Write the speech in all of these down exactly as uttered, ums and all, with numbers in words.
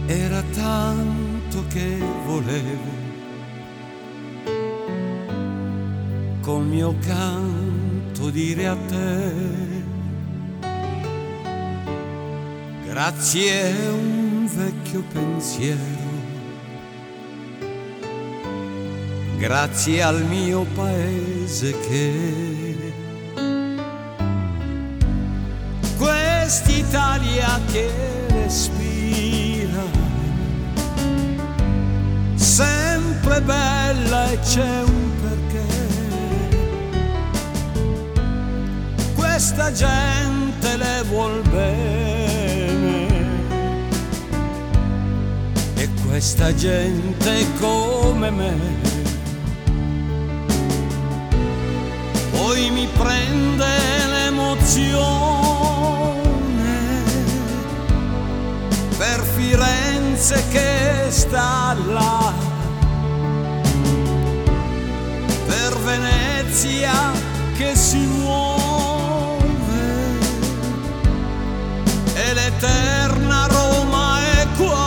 Era tanto che volevo col mio canto dire a te grazie a un vecchio pensiero, grazie al mio paese che quest'Italia che respira sempre bella e c'è un perché. Questa gente le vuol bene e questa gente come me. Poi mi prende l'emozione per Firenze che sta là, per Venezia che si muove e l'eterna Roma è qua.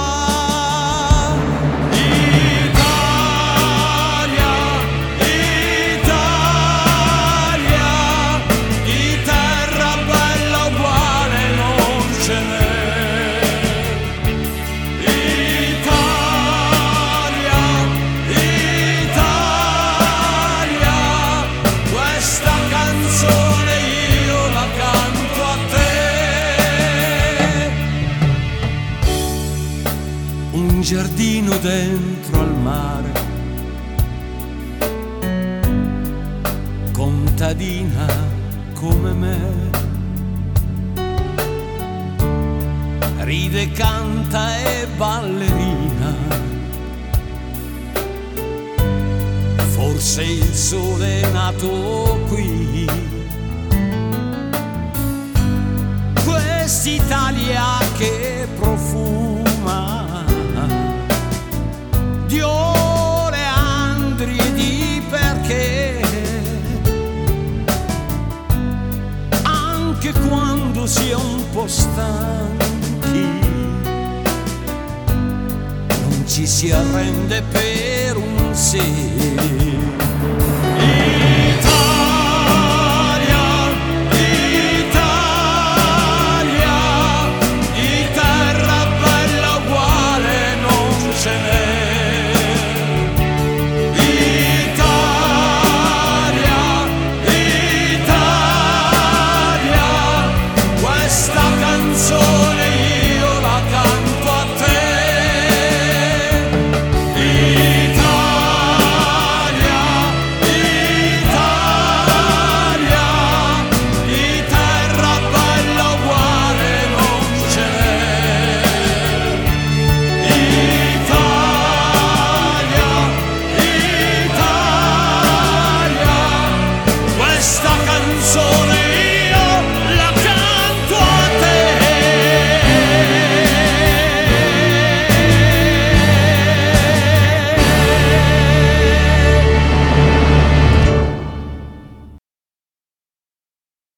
Un giardino dentro al mare, contadina come me, ride, canta e ballerina. Forse il sole è nato qui, quest'Italia che profuma di oleandri e di perché, anche quando si è un po' stanchi non ci si arrende per un sì.